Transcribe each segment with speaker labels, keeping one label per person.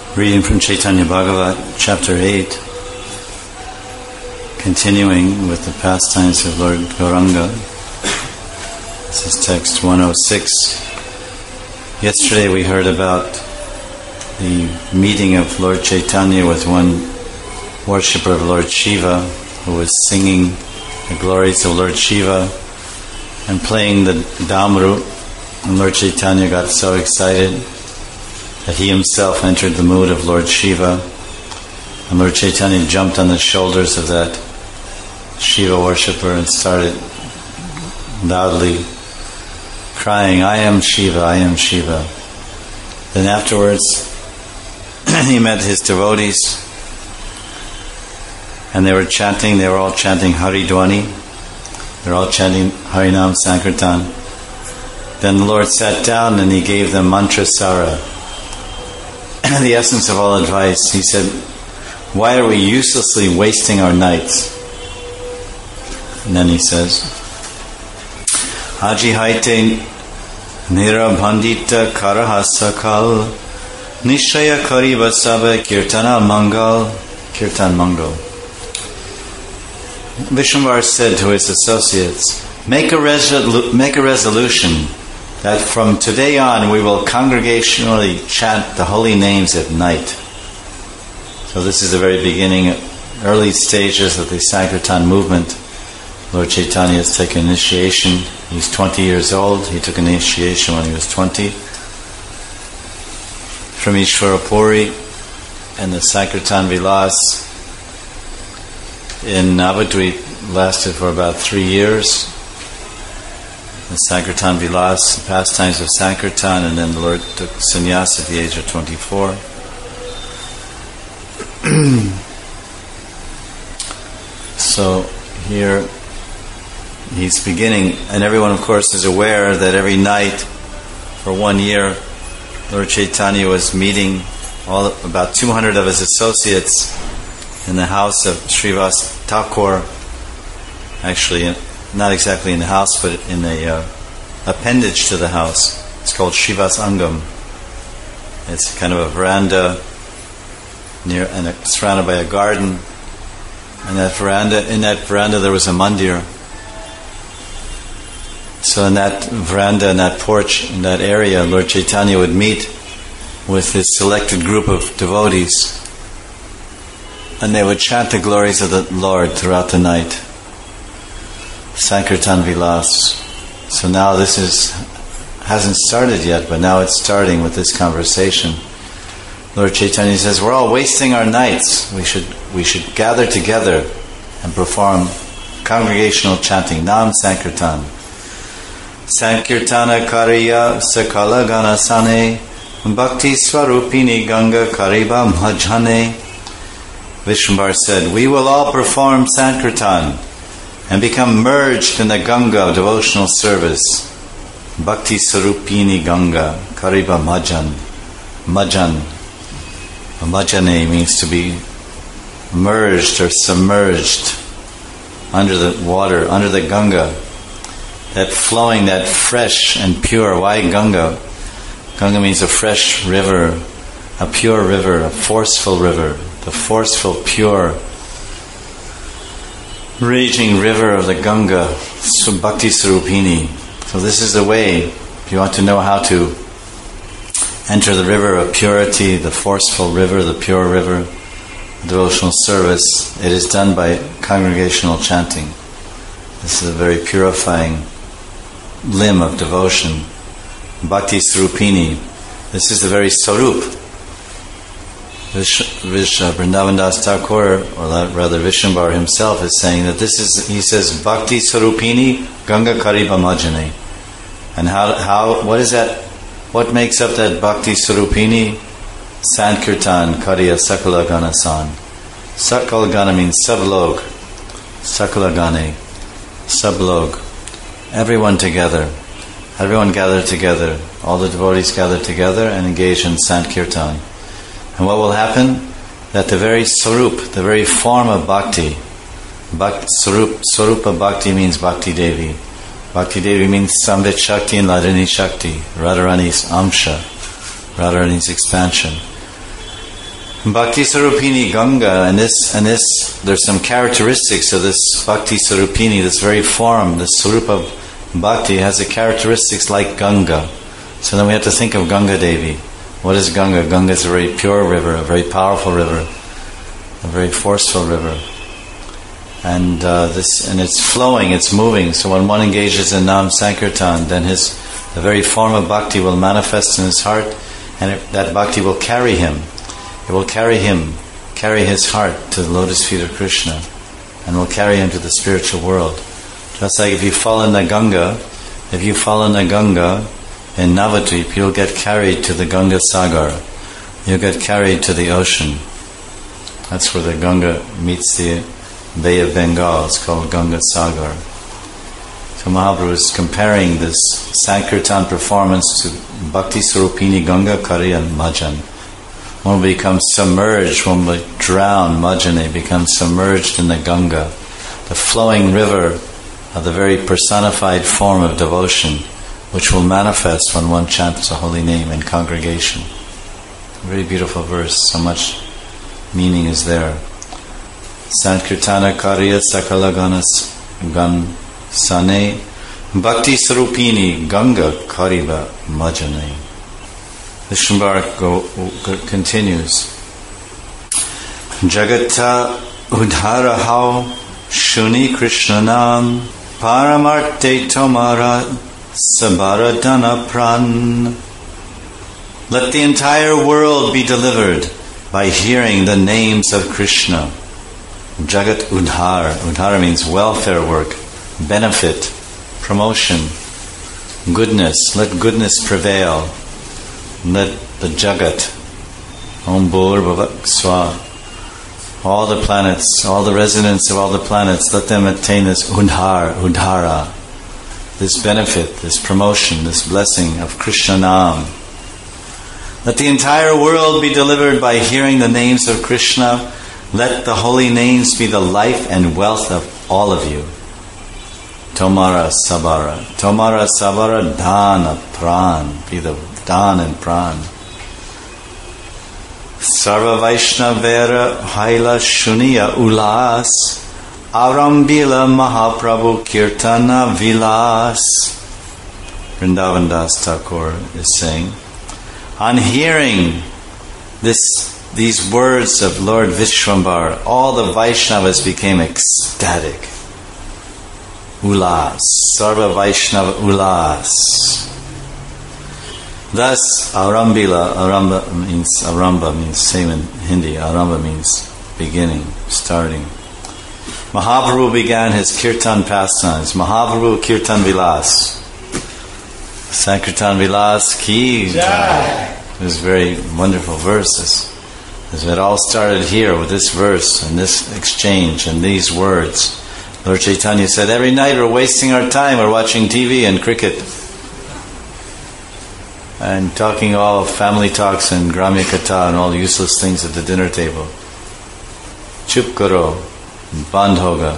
Speaker 1: Reading from Chaitanya Bhagavat, chapter 8, continuing with the pastimes of Lord Gauranga. This is text 106. Yesterday we heard about the meeting of Lord Chaitanya with one worshipper of Lord Shiva who was singing the glories of Lord Shiva and playing the Damru, and Lord Chaitanya got so excited that he himself entered the mood of Lord Shiva, and Lord Chaitanya jumped on the shoulders of that Shiva worshipper and started loudly crying, "I am Shiva, I am Shiva." Then afterwards he met his devotees and they were all chanting Haridwani, they were all chanting Harinam Sankirtan. Then the Lord sat down and he gave them mantra sara, the essence of all advice. He said, "Why are we uselessly wasting our nights?" And then he says, "Aji haite nirabhandita karahasakal nishaya kariba sabe kirtana mangal." Kirtan Mangal. Vishwambar said to his associates, make a resolution that from today on we will congregationally chant the holy names at night. So this is the very beginning, early stages of the Sankirtan movement. Lord Chaitanya has taken initiation. He's 20 years old. He took initiation when he was 20 from Ishwarapuri, and the Sankirtan Vilas in Navadvip lasted for about 3 years. The Sankirtan Vilas, the pastimes of Sankirtan, and then the Lord took sannyas at the age of 24. So here he's beginning, and everyone of course is aware that every night for 1 year Lord Chaitanya was meeting about 200 of his associates in the house of Srivas Thakur. Actually, not exactly in the house, but in a appendage to the house. It's called Srivas Angam. It's kind of a veranda surrounded by a garden. And in that veranda there was a mandir. So in that veranda, in that porch, in that area, Lord Chaitanya would meet with his selected group of devotees, and they would chant the glories of the Lord throughout the night. Sankirtan Vilas. So now this hasn't started yet, but now it's starting with this conversation. Lord Chaitanya says, we're all wasting our nights. We should gather together and perform congregational chanting, Nam Sankirtan. Sankirtana Kariya Sakala Ganasane Bhakti Swarupini Ganga Kariba Bhajane. Vishwambar said, we will all perform Sankirtan and become merged in the Ganga of devotional service. Bhakti Swarupini Ganga Kariba Bhajan. Bhajane means to be merged or submerged under the water, under the Ganga. That flowing, that fresh and pure. Why Ganga? Ganga means a fresh river, a pure river, a forceful river. The forceful, pure, raging river of the Ganga, Bhakti Swarupini. So this is the way, if you want to know how to enter the river of purity, the forceful river, the pure river, devotional service, it is done by congregational chanting. This is a very purifying limb of devotion. Bhakti Swarupini. This is the very Sarup. Vrindavan Das Thakur, or rather Vishwambar himself, is saying that this is, he says, Bhakti Swarupini Ganga Kariba Majane. And what is that? What makes up that Bhakti Swarupini? Sankirtan Kariya Sakala Gana San. Sakala Gana means sublog. Sakala Gane, sublog. Everyone together. Everyone gathered together. All the devotees gathered together and engaged in Sankirtan. And what will happen? That the very Sarup, the very form of Bhakti, Sarupa Bhakti means Bhakti Devi. Bhakti Devi means Samvit Shakti and Ladini Shakti, Radharani's Amsha, Radharani's expansion. Bhakti Sarupini Ganga, and this, there's some characteristics of this Bhakti Sarupini, this very form, this Sarupa Bhakti has the characteristics like Ganga. So then we have to think of Ganga Devi. What is Ganga? Ganga is a very pure river, a very powerful river, a very forceful river. And it's flowing, it's moving. So when one engages in Nam Sankirtan, then the very form of bhakti will manifest in his heart, and that bhakti will carry him. It will carry his heart to the lotus feet of Krishna, and will carry him to the spiritual world. Just like if you fall in the Ganga in Navadvip, you'll get carried to the Ganga Sagar. You'll get carried to the ocean. That's where the Ganga meets the Bay of Bengal. It's called Ganga Sagar. So Mahaprabhu is comparing this Sankirtan performance to Bhakti Sarupini Ganga Kariya Majan. One will become submerged, one will drown, Majane, becomes submerged in the Ganga, the flowing river of the very personified form of devotion, which will manifest when one chants the holy name in congregation. A very beautiful verse, so much meaning is there. Sankirtana Kariya Sakala Ganas Gan Sane Bhakti Sarupini Ganga Kariba Majane. The Shambhara continues. Jagata Udhara Hao Shuni Krishna Nam Paramarte Tomara Sabaradana Pran. Let the entire world be delivered by hearing the names of Krishna. Jagat Udhar. Udhara means welfare work, benefit, promotion, goodness. Let goodness prevail. Let the Jagat, Om Bhur Bhuvak Swa, all the planets, all the residents of all the planets, let them attain this Udhara, this benefit, this promotion, this blessing of Krishna Nam. Let the entire world be delivered by hearing the names of Krishna. Let the holy names be the life and wealth of all of you. Tomara Sabara Dana Pran, be the Dan and Pran. Sarva Vaishnavera Haila Shuniya Ulas Arambila Mahaprabhu Kirtana Vilas. Vrindavan Das Thakur is saying, on hearing these words of Lord Vishwambar, all the Vaishnavas became ecstatic. Ulas, Sarva Vaishnava Ulas. Thus, Aramba means same in Hindi. Aramba means beginning, starting. Mahaprabhu began his kirtan pastimes. Mahaprabhu Kirtan Vilas. Sankirtan Vilas ki jai. It was very wonderful verses. It all started here with this verse and this exchange and these words. Lord Chaitanya said, every night we're wasting our time, we're watching TV and cricket and talking all family talks and Gramya Katha and all useless things at the dinner table. Chup karo, band hoga.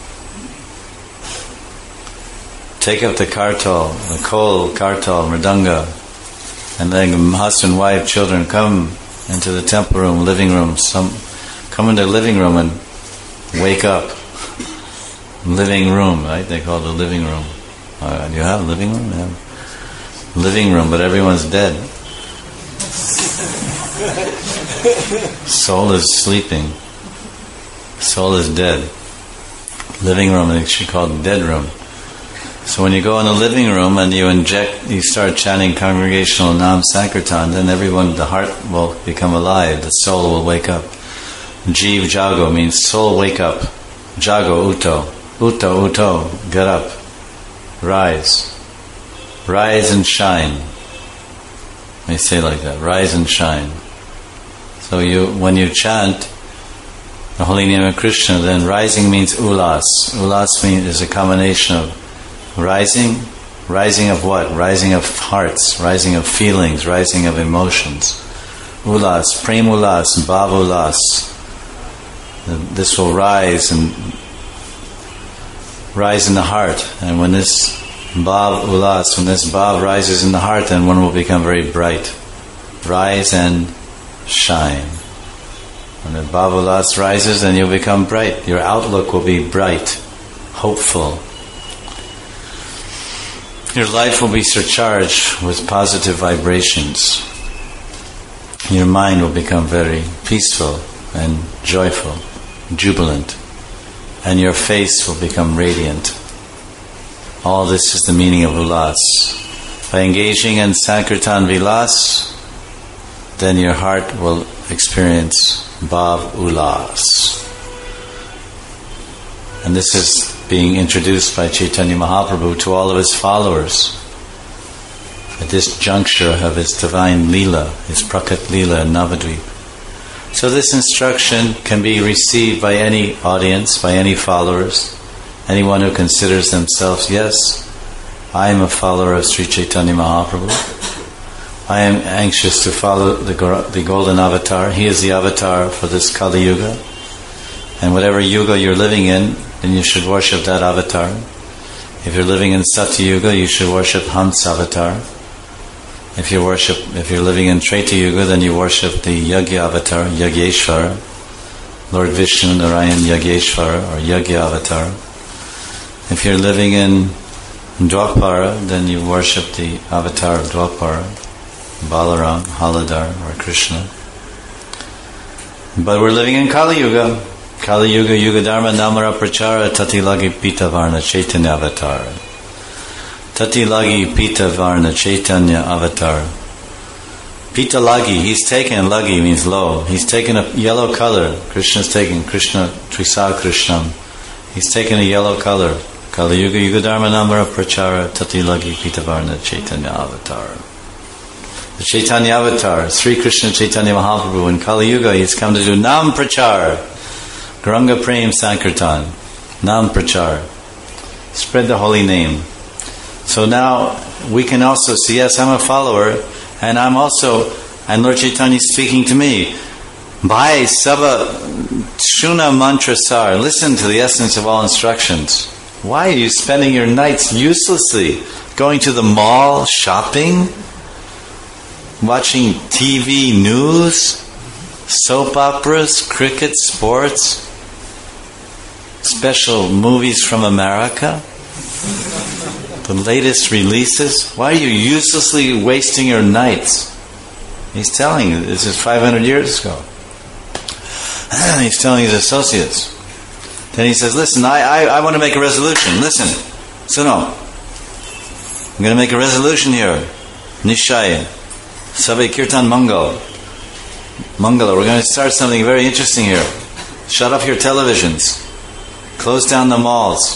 Speaker 1: Take up the kartal, the kol, kartal, mridanga, and then husband, wife, children come into the temple room, living room. Come into the living room and wake up. Living room, right? They call it the living room. Do you have a living room? Yeah. Living room, but everyone's dead. Soul is sleeping. Soul is dead. Living room, they should call it dead room. So when you go in the living room and you start chanting congregational Nam Sankirtan, then the heart will become alive, the soul will wake up. Jeev Jago means soul wake up. Jago Uto. Uto, get up. Rise. Rise and shine. They say like that, rise and shine. So when you chant the holy name of Krishna, then rising means ulas. Ulas is a combination of rising of what? Rising of hearts, rising of feelings, rising of emotions. Ulas, prem ulas, bhav ulas. This will rise in the heart, and when this bhav ulas, when this bhav rises in the heart, then one will become very bright. Rise and shine. When the Bhava-ulas rises, then you'll become bright. Your outlook will be bright, hopeful. Your life will be surcharged with positive vibrations. Your mind will become very peaceful and joyful, jubilant. And your face will become radiant. All this is the meaning of ulas. By engaging in Sankirtan Vilas, then your heart will experience Bhav Ulas. And this is being introduced by Chaitanya Mahaprabhu to all of his followers at this juncture of his divine Leela, his Prakat Leela in Navadvip. So this instruction can be received by any audience, by any followers, anyone who considers themselves, yes, I am a follower of Sri Chaitanya Mahaprabhu. I am anxious to follow the golden avatar. He is the avatar for this Kali Yuga. And whatever yuga you're living in, then you should worship that avatar. If you're living in Satya Yuga, you should worship Hans avatar. If you're living in Treta Yuga, then you worship the Yagya avatar, Yagyeshvara, Lord Vishnu Narayan Yagyeshvara, or Yagya avatar. If you're living in Dwapara, then you worship the avatar of Dwapara, Balaram, Haladar, or Krishna. But we're living in Kali Yuga. Kali Yuga, Yuga Dharma, Namara Prachara, Tatilagi Pita Varna, Chaitanya Avatar. Tatilagi Pita Varna, Chaitanya Avatar. Pita Lagi, he's taken, Lagi means low. He's taken a yellow color. Krishna Trisa Krishnam. He's taken a yellow color. Kali Yuga, Yuga Dharma, Namara Prachara, Tatilagi Pita Varna, Chaitanya Avatar. The Chaitanya Avatar, Sri Krishna Chaitanya Mahaprabhu in Kali Yuga, he's come to do Nam Prachar. Gauranga Prem Sankirtan, Nam Prachar. Spread the holy name. So now we can also see, yes, I'm a follower, and and Lord Chaitanya is speaking to me. Bhai Saba Shuna Mantra Sar, listen to the essence of all instructions. Why are you spending your nights uselessly? Going to the mall, shopping, watching TV news, soap operas, cricket, sports, special movies from America, the latest releases. Why are you uselessly wasting your nights? He's telling you, this is 500 years ago. He's telling his associates. Then he says, listen, I want to make a resolution. Listen, Suno, I'm going to make a resolution here. Nishaya, Sabe Kirtan Mangala, we're going to start something very interesting here. Shut off your televisions. Close down the malls.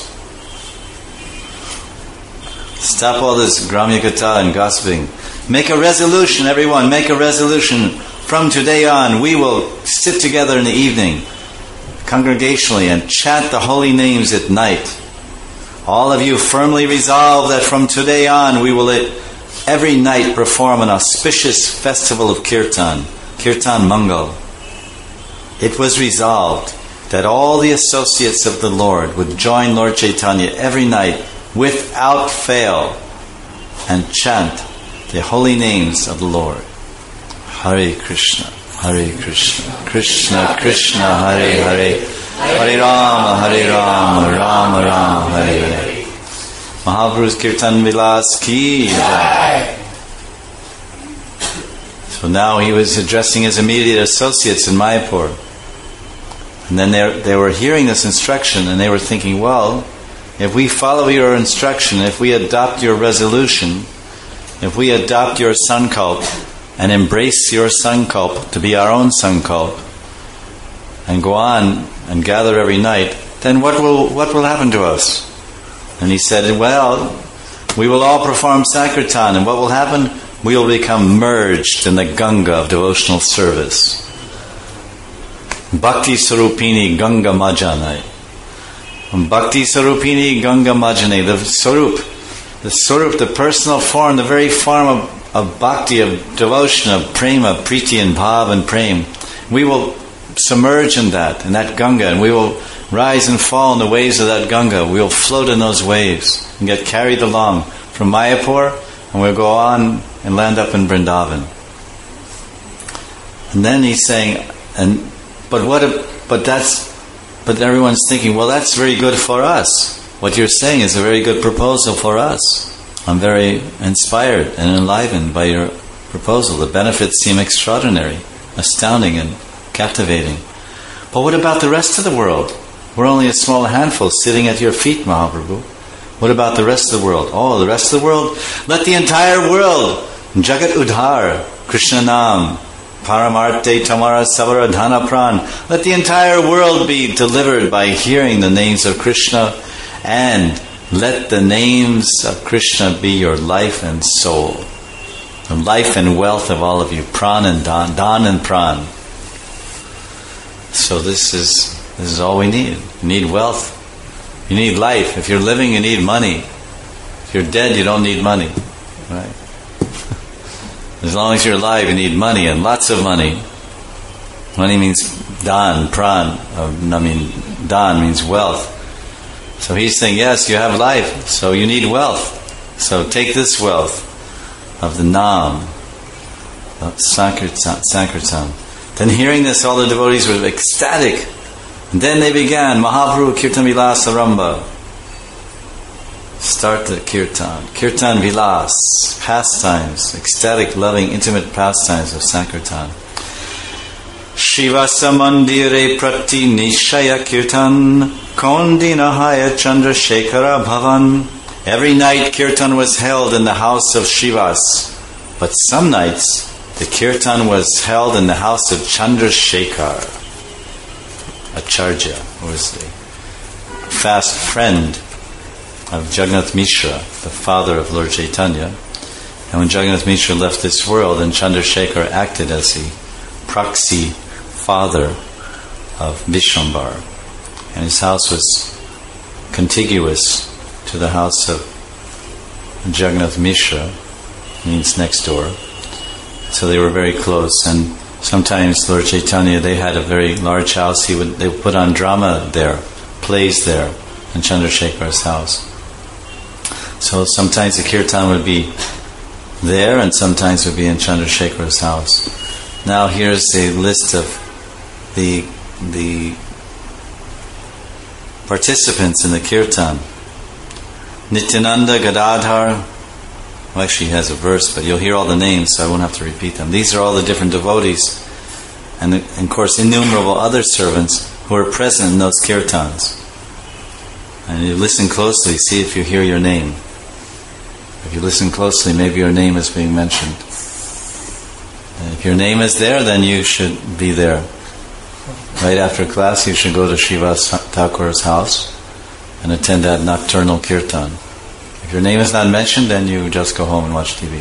Speaker 1: Stop all this Gramya Katha and gossiping. Make a resolution, everyone. Make a resolution. From today on, we will sit together in the evening, congregationally, and chant the holy names at night. All of you firmly resolve that from today on, we will every night perform an auspicious festival of Kirtan, Kirtan Mangal. It was resolved that all the associates of the Lord would join Lord Chaitanya every night without fail and chant the holy names of the Lord. Hare Krishna, Hare Krishna, Krishna Krishna, Hare Hare, Hare Rama, Rama Rama, Hare Hare. Mahaprabhu's Kirtan Vilas ki jai. So now he was addressing his immediate associates in Mayapur. And then they were hearing this instruction and they were thinking, well, if we follow your instruction, if we adopt your resolution, if we adopt your sankalp and embrace your sankalp to be our own sankalp and go on and gather every night, then what will happen to us? And he said, well, we will all perform Sankirtan, and what will happen? We will become merged in the Ganga of devotional service. Bhakti Sarupini Ganga Majanai. Bhakti Sarupini Ganga Majanai. The Sarup, the personal form, the very form of bhakti, of devotion, of prema, priti and bhav and prem. We will submerge in that Ganga, and we will rise and fall in the waves of that Ganga. We will float in those waves and get carried along from Mayapur, and we'll go on and land up in Vrindavan. And then he's saying, and But everyone's thinking, well, that's very good for us. What you're saying is a very good proposal for us. I'm very inspired and enlivened by your proposal. The benefits seem extraordinary, astounding, and captivating. But what about the rest of the world? We're only a small handful sitting at your feet, Mahaprabhu. What about the rest of the world? Oh, the rest of the world? Let the entire world, Jagat Udhar, Krishna Nam, Paramarte Tamara Savara Dhana Pran. Let the entire world be delivered by hearing the names of Krishna, and let the names of Krishna be your life and soul. The life and wealth of all of you. Pran and Dan, Dan and Pran. So this is all we need. You need wealth. You need life. If you're living, you need money. If you're dead, you don't need money. Right? As long as you're alive, you need money, and lots of money. Money means dan, pran. Dan means wealth. So he's saying, yes, you have life, so you need wealth. So take this wealth of the Nam, of Sankirtan. Then hearing this, all the devotees were ecstatic. And then they began, Mahaprabhu Kirtan Vilas Aramba. Start the Kirtan. Kirtan Vilas, pastimes, ecstatic, loving, intimate pastimes of Sankirtan. Shivasa Mandire Prati Nishaya Kirtan Kondinahaya Chandrasekhara Bhavan. Every night Kirtan was held in the house of Shivas. But some nights the Kirtan was held in the house of Chandrasekhar, Acharya, who was the fast friend of Jagannath Mishra, the father of Lord Chaitanya. And when Jagannath Mishra left this world, then Chandrasekhar acted as the proxy father of Vishwambar. And his house was contiguous to the house of Jagannath Mishra, means next door. So they were very close. And sometimes Lord Chaitanya, they had a very large house. They would put on drama there, plays there, in Chandrasekhar's house. So sometimes the kirtan would be there, and sometimes it would be in Chandrasekhar's house. Now here's a list of the participants in the kirtan. Nityananda Gadadhar. Well, actually he has a verse, but you'll hear all the names, so I won't have to repeat them. These are all the different devotees, and of course innumerable other servants who are present in those kirtans. And you listen closely, see if you hear your name. If you listen closely, maybe your name is being mentioned. And if your name is there, then you should be there. Right after class, you should go to Srivas Thakur's house and attend that nocturnal kirtan. If your name is not mentioned, then you just go home and watch TV.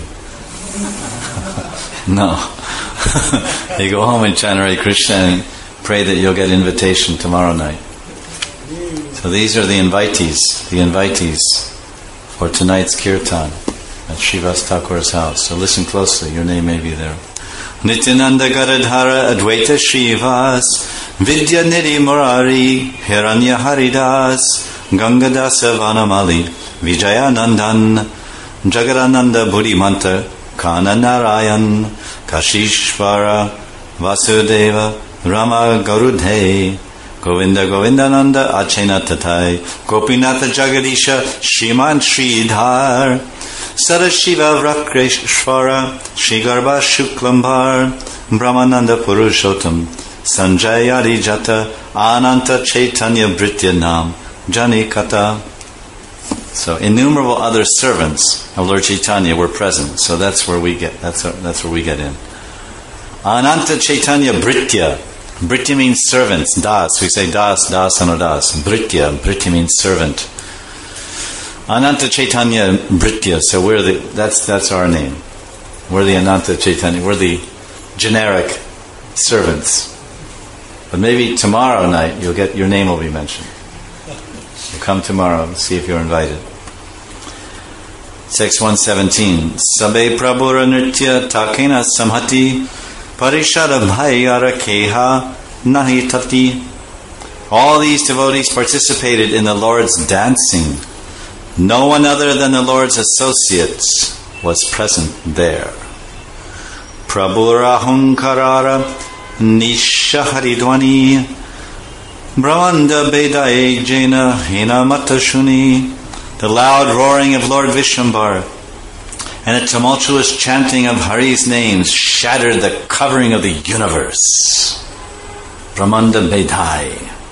Speaker 1: No. You go home and chant Hare Krishna and pray that you'll get invitation tomorrow night. So these are the invitees for tonight's kirtan at Srivas Thakur's house. So listen closely, your name may be there. Nityananda Gadadhara Advaita Srivas Vidya Nidhi Murari Hiranya Haridas Gangadasa Vanamali Vijayanandan Jagadananda Buddhimanta Kana Narayan Kashishvara Vasudeva Rama Garudhe Govinda Govindananda Achena Tatai Gopinatha Jagadisha Shriman Sridhar Sadashiva Vrakreshvara Shigarbha Shuklambar Brahmananda Purushottam Sanjaya Jata Ananta Chaitanya Britya Nam Jani Kata. So innumerable other servants of Lord Chaitanya were present. So that's where we get where we get in. Ananta Chaitanya Britya. Britya means servants. Das. We say das, das, and das. Britya. Britya means servant. Ananta Chaitanya Britya. So that's our name. We're the Ananta Chaitanya. We're the generic servants. But maybe tomorrow night your name will be mentioned. You come tomorrow and see if you're invited. Text 117. Sabe Prabhura Nritya Takena Samhati Parishara Bhayara Keha Nahi Tati. All these devotees participated in the Lord's dancing. No one other than the Lord's associates was present there. Prabhura Hunkarara Nishaharidwani Brahmanda Bedae Jaina Hinamata Shuni. The loud roaring of Lord Vishwambar and a tumultuous chanting of Hari's names shattered the covering of the universe. Brahmanda Bedai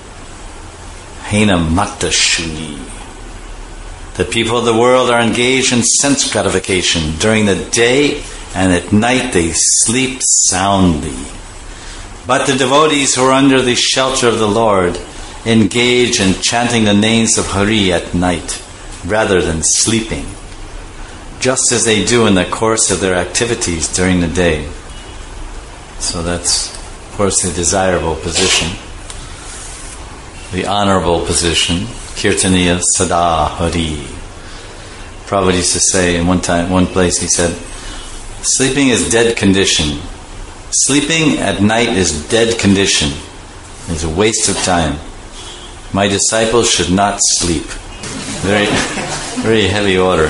Speaker 1: Hinamata Shuni. The people of the world are engaged in sense gratification. During the day and at night they sleep soundly. But the devotees who are under the shelter of the Lord engage in chanting the names of Hari at night rather than sleeping, just as they do in the course of their activities during the day. So that's, of course, the desirable position, the honorable position. Kirtaniya Sada Hari. Prabhupada used to say in one place, he said, sleeping is dead condition. Sleeping at night is dead condition. It's a waste of time. My disciples should not sleep. Very, very heavy order.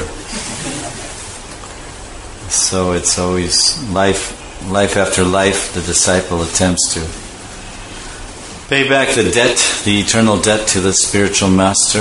Speaker 1: So it's always life after life, the disciple attempts to pay back the debt, the eternal debt to the spiritual master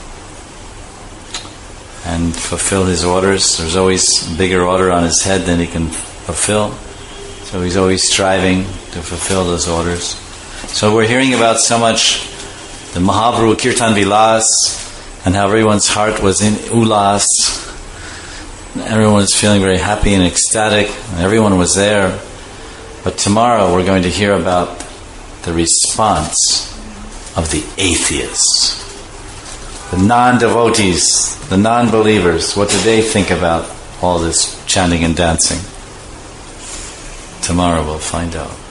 Speaker 1: and fulfill his orders. There's always a bigger order on his head than he can fulfill. So he's always striving to fulfill those orders. So we're hearing about so much the Mahaprabhu Kirtan Vilas and how everyone's heart was in ulas. Everyone was feeling very happy and ecstatic. And everyone was there. But tomorrow we're going to hear about the response of the atheists, the non-devotees, the non-believers. What do they think about all this chanting and dancing? Tomorrow we'll find out.